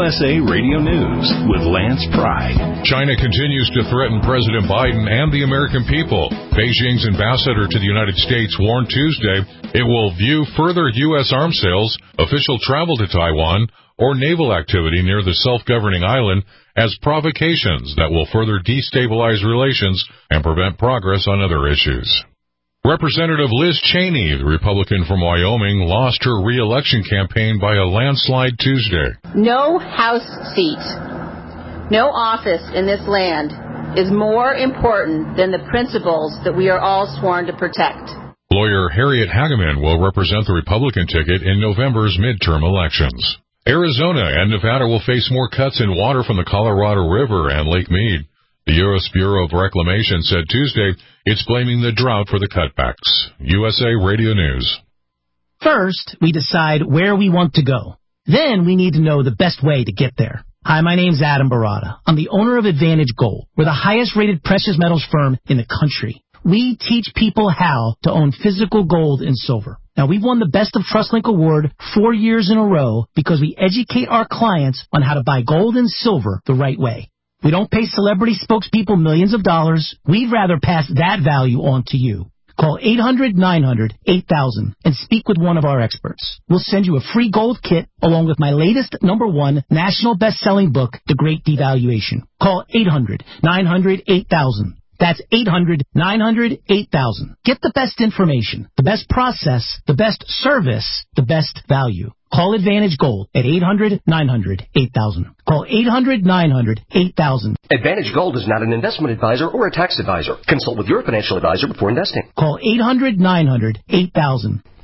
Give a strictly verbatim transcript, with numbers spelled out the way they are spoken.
S A Radio News with Lance Pride. China continues to threaten President Biden and the American people. Beijing's ambassador to the United States warned Tuesday it will view further U S arms sales, official travel to Taiwan, or naval activity near the self-governing island as provocations that will further destabilize relations and prevent progress on other issues. Representative Liz Cheney, the Republican from Wyoming, lost her re-election campaign by a landslide Tuesday. No House seat, no office in this land is more important than the principles that we are all sworn to protect. Lawyer Harriet Hageman will represent the Republican ticket in November's midterm elections. Arizona and Nevada will face more cuts in water from the Colorado River and Lake Mead. The U S Bureau of Reclamation said Tuesday it's blaming the drought for the cutbacks. U S A Radio News. First, we decide where we want to go. Then we need to know the best way to get there. Hi, my name's Adam Barada. I'm the owner of Advantage Gold. We're the highest-rated precious metals firm in the country. We teach people how to own physical gold and silver. Now, we've won the Best of TrustLink Award four years in a row because we educate our clients on how to buy gold and silver the right way. We don't pay celebrity spokespeople millions of dollars. We'd rather pass that value on to you. Call eight hundred nine hundred eight thousand and speak with one of our experts. We'll send you a free gold kit along with my latest number one national best-selling book, The Great Devaluation. Call eight hundred nine hundred eight thousand. That's eight hundred nine hundred eight thousand. Get the best information, the best process, the best service, the best value. Call Advantage Gold at eight hundred nine hundred eight thousand. Call eight hundred nine hundred eight thousand. Advantage Gold is not an investment advisor or a tax advisor. Consult with your financial advisor before investing. Call eight hundred nine hundred eight thousand.